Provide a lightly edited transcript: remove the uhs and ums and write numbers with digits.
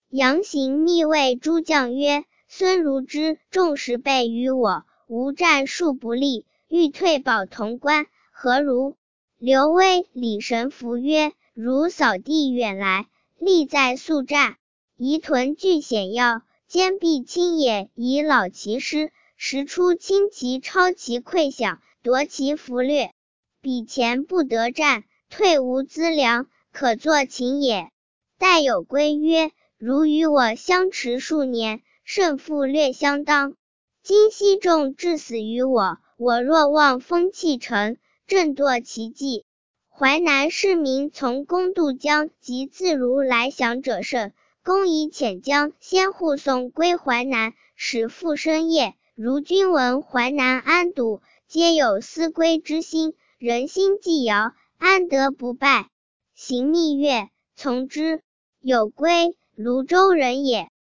杨行密谓诸将曰：孙如之众10倍于我，吾战术不利，欲退保潼关，何如？刘威、李神符曰：如扫地远来，力在速战，宜屯据险要，坚壁清野，以老其师，时出轻骑超其溃饷，夺其俘掠。彼前不得战，退无资粮，可作擒也。待有归曰：如与我相持数年，胜负略相当。今西众至死于我，我若望风弃城，振堕其计。淮南市民从公渡江及自如来降者甚，公以遣将先护送归淮南，使复生业。如君闻淮南安堵，皆有思归之心，人心既摇，安得不败？行密曰：从之。有归，泸州人也。